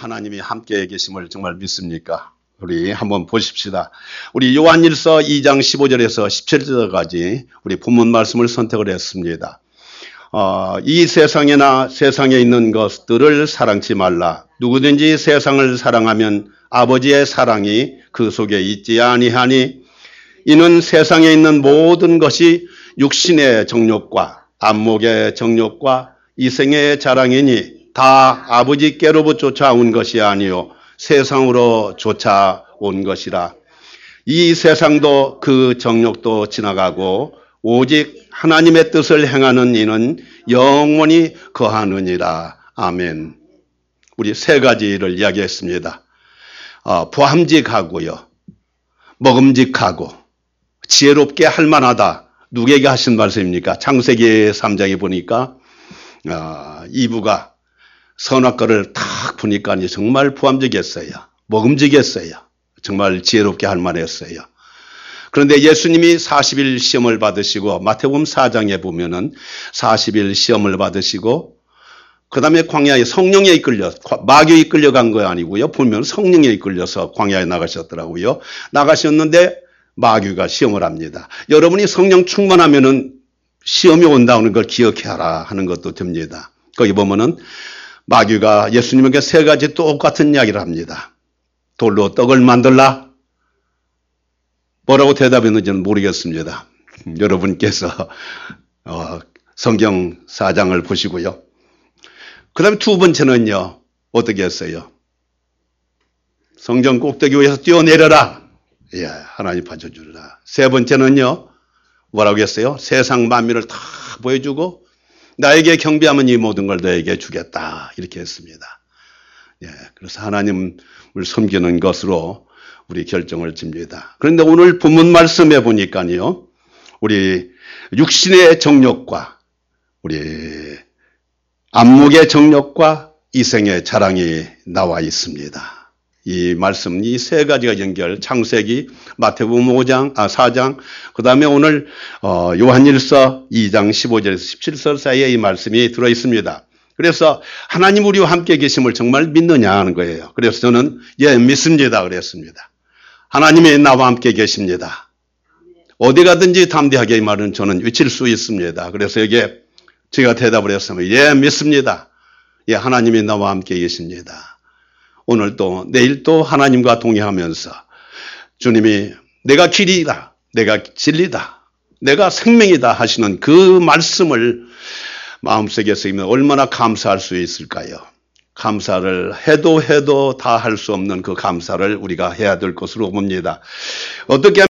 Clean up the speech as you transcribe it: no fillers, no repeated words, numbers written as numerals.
하나님이 함께 계심을 정말 믿습니까? 우리 한번 보십시다. 우리 요한일서 2장 15절에서 17절까지 우리 본문 말씀을 선택을 했습니다. 이 세상에나 세상에 있는 것들을 사랑치 말라. 누구든지 세상을 사랑하면 아버지의 사랑이 그 속에 있지 아니하니 이는 세상에 있는 모든 것이 육신의 정욕과 안목의 정욕과 이생의 자랑이니 다 아버지께로부터 쫓아온 것이 아니요 세상으로 쫓아온 것이라. 이 세상도 그 정욕도 지나가고 오직 하나님의 뜻을 행하는 이는 영원히 거하느니라. 아멘. 우리 세 가지를 이야기했습니다. 보함직하고요, 먹음직하고 지혜롭게 할 만하다. 누구에게 하신 말씀입니까? 창세기 3장에 보니까 이브가 선악과를 탁 보니까 정말 보함직했어요. 먹음직했어요. 정말 지혜롭게 할 만했어요. 그런데 예수님이 40일 시험을 받으시고 마태복음 4장에 보면은 40일 시험을 받으시고 그 다음에 광야에 성령에 이끌려, 마귀에 이끌려간 거 아니고요. 보면 성령에 이끌려서 광야에 나가셨더라고요. 나가셨는데 마귀가 시험을 합니다. 여러분이 성령 충만하면은 시험이 온다는 걸 기억해라 하는 것도 됩니다. 거기 보면은 마귀가 예수님에게 세 가지 똑같은 이야기를 합니다. 돌로 떡을 만들라? 뭐라고 대답했는지는 모르겠습니다. 여러분께서 성경 4장을 보시고요. 그 다음에 두 번째는요, 어떻게 했어요? 성전 꼭대기 위에서 뛰어내려라. 예, 하나님 받쳐주리라. 세 번째는요, 뭐라고 했어요? 세상 만민을 다 보여주고 나에게 경배하면 이 모든 걸 너에게 주겠다. 이렇게 했습니다. 예, 그래서 하나님을 섬기는 것으로 우리 결정을 집니다. 그런데 오늘 본문 말씀에 보니까요, 우리 육신의 정욕과 우리 안목의 정욕과 이생의 자랑이 나와 있습니다. 이 말씀, 이 세 가지가 연결, 창세기, 마태복음 4장, 그 다음에 오늘 요한일서 2장 15절에서 17절 사이에 이 말씀이 들어 있습니다. 그래서 하나님 우리와 함께 계심을 정말 믿느냐 하는 거예요. 그래서 저는 예, 믿습니다 그랬습니다. 하나님이 나와 함께 계십니다. 어디 가든지 담대하게 이 말은 저는 외칠 수 있습니다. 그래서 여기에 제가 대답을 했으면 예, 믿습니다. 예, 하나님이 나와 함께 계십니다. 오늘 또 내일 또 하나님과 동행하면서 주님이 내가 길이다, 내가 진리다, 내가 생명이다 하시는 그 말씀을 마음속에 쓰면 얼마나 감사할 수 있을까요? 감사를 해도 다 할 수 없는 그 감사를 우리가 해야 될 것으로 봅니다. 어떻게